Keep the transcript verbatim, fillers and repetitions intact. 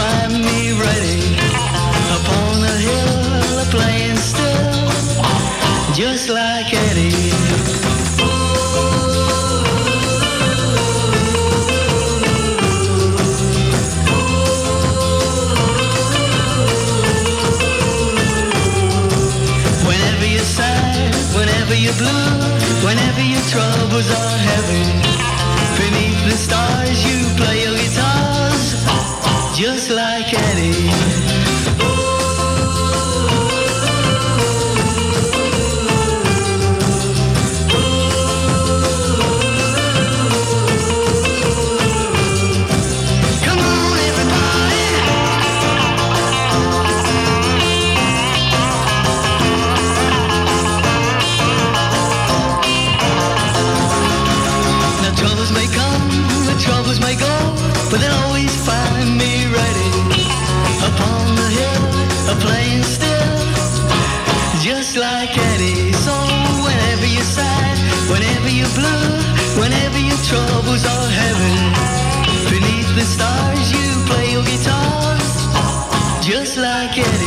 find me ready upon the hill, playing still, just like Eddie. Whenever you're sad, whenever you're blue, whenever your troubles are heavy, beneath the stars you play your guitars, just like Eddie. Troubles may go, but they'll always find me ready upon the hill, a playing still, just like Eddie. So whenever you're sad, whenever you're blue, whenever your troubles are heavy, beneath the stars you play your guitar, just like Eddie.